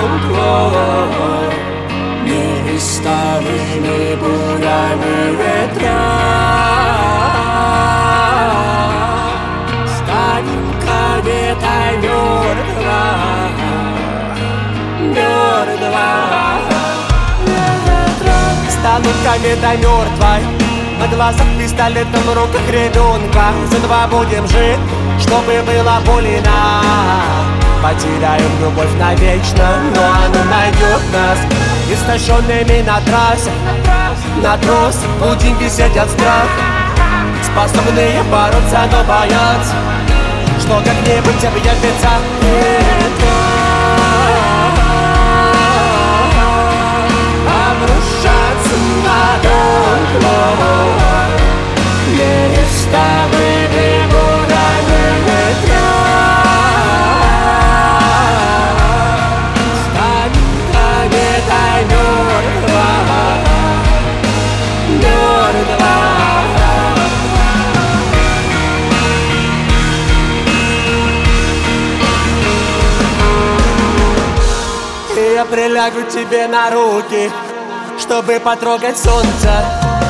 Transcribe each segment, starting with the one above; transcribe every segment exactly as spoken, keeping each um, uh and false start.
дом твой. Неистовыми бурями ветра станем кометой мертва, мертва. Стану кометой мертвой, на глазах пистолетом, в руках ребенка. Заново будем жить, чтобы было больно. Потеряем любовь навечно, но она найдет нас. Истощенными на трассе, на трос будем висеть от страха. Способные бороться, но боятся, что как-нибудь объявится ветра. Обрушаться на дом твой. Неистовыми бурями ветра станем кометой мертва, мертва. И я прилягу тебе на руки, чтобы потрогать солнце.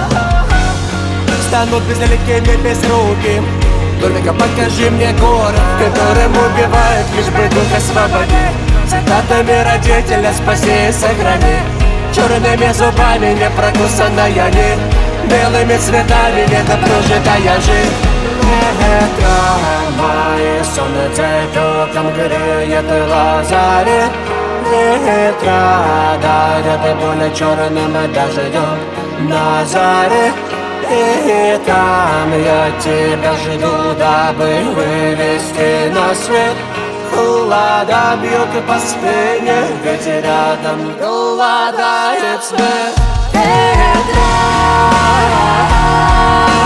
Станут безликими, безруким. Только покажи мне город, в котором убивают, лишь бы дух освободить. Цитатами родителя спаси и сохрани. Черными зубами не прокусанная нить, белыми цветами недопрожитая жизнь. Ветра мои, солнце током греет лазарет. Ветра дарят более черным дождем на заре. И там я тебя жду, дабы вывести на свет. Лада бьет по спине, ведь рядом голодает свет. Ветра